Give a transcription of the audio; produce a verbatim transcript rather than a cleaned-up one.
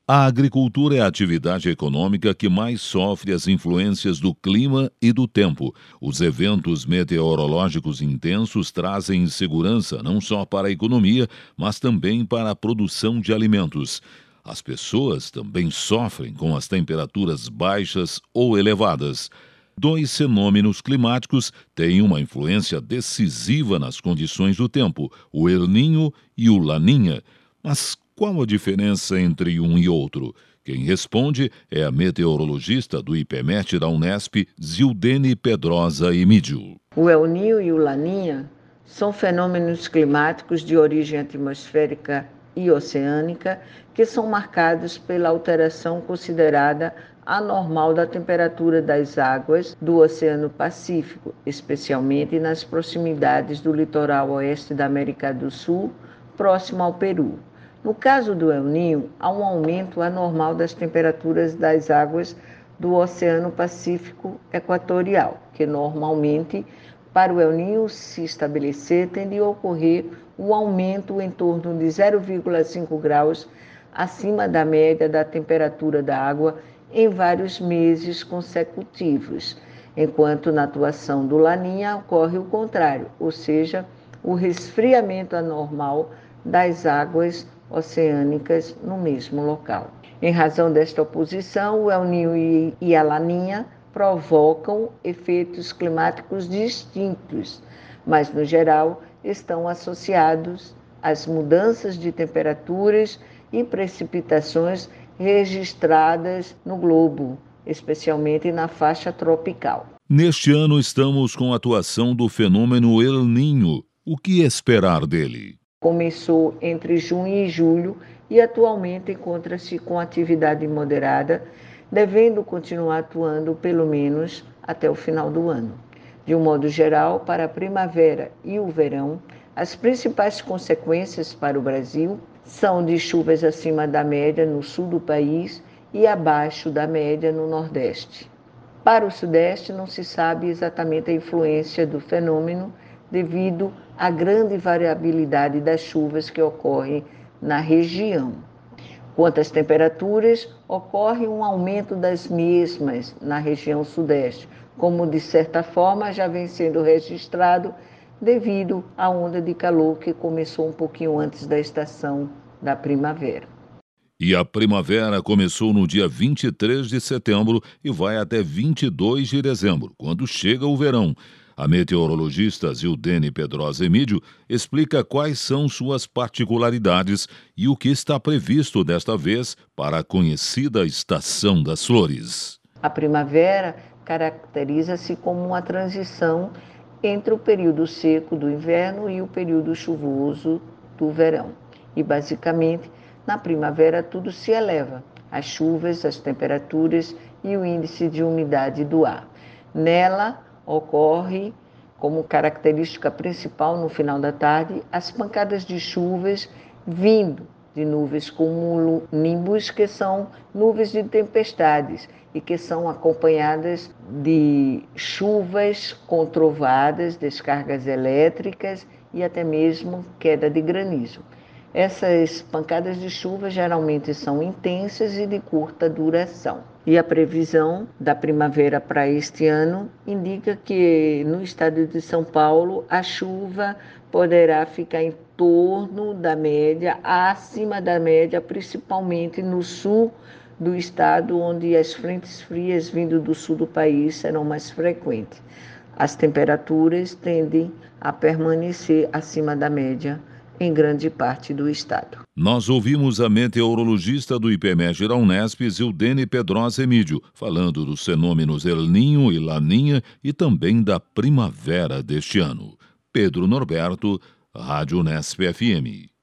A agricultura é a atividade econômica que mais sofre as influências do clima e do tempo. Os eventos meteorológicos intensos trazem insegurança não só para a economia, mas também para a produção de alimentos. As pessoas também sofrem com as temperaturas baixas ou elevadas. Dois fenômenos climáticos têm uma influência decisiva nas condições do tempo, o El Niño e o Laninha. Mas qual a diferença entre um e outro? Quem responde é a meteorologista do IPMET da Unesp, Zildene Pedrosa Emídio. O El Niño e o Laninha são fenômenos climáticos de origem atmosférica e oceânica que são marcados pela alteração considerada anormal da temperatura das águas do Oceano Pacífico, especialmente nas proximidades do litoral oeste da América do Sul, próximo ao Peru. No caso do El Niño, há um aumento anormal das temperaturas das águas do Oceano Pacífico Equatorial, que normalmente, para o El Niño se estabelecer, tende a ocorrer um aumento em torno de zero vírgula cinco graus acima da média da temperatura da água em vários meses consecutivos, enquanto na atuação do Laninha ocorre o contrário, ou seja, o resfriamento anormal das águas oceânicas no mesmo local. Em razão desta oposição, o El Niño e a Laninha provocam efeitos climáticos distintos, mas no geral estão associados às mudanças de temperaturas e precipitações registradas no globo, especialmente na faixa tropical. Neste ano estamos com a atuação do fenômeno El Niño. O que esperar dele? Começou entre junho e julho e atualmente encontra-se com atividade moderada, devendo continuar atuando pelo menos até o final do ano. De um modo geral, para a primavera e o verão, as principais consequências para o Brasil são de chuvas acima da média no sul do país e abaixo da média no Nordeste. Para o Sudeste, não se sabe exatamente a influência do fenômeno devido à grande variabilidade das chuvas que ocorrem na região. Quanto às temperaturas, ocorre um aumento das mesmas na região Sudeste, como de certa forma já vem sendo registrado devido à onda de calor que começou um pouquinho antes da estação da primavera. E a primavera começou no dia vinte e três de setembro e vai até vinte e dois de dezembro, quando chega o verão. A meteorologista Zildene Pedrosa Emídio explica quais são suas particularidades e o que está previsto desta vez para a conhecida Estação das Flores. A primavera caracteriza-se como uma transição entre o período seco do inverno e o período chuvoso do verão. E, basicamente, na primavera tudo se eleva, as chuvas, as temperaturas e o índice de umidade do ar. Nela, ocorre como característica principal no final da tarde as pancadas de chuvas vindo de nuvens cumulonimbus, que são nuvens de tempestades e que são acompanhadas de chuvas com trovadas, descargas elétricas e até mesmo queda de granizo. Essas pancadas de chuva geralmente são intensas e de curta duração. E a previsão da primavera para este ano indica que no estado de São Paulo a chuva poderá ficar em torno da média, acima da média, principalmente no sul do estado, onde as frentes frias vindo do sul do país serão mais frequentes. As temperaturas tendem a permanecer acima da média em grande parte do estado. Nós ouvimos a meteorologista do IPMET da Unesp, Zildene Pedrosa Emídio, falando dos fenômenos El Niño e Laninha e também da primavera deste ano. Pedro Norberto, Rádio Unesp F M.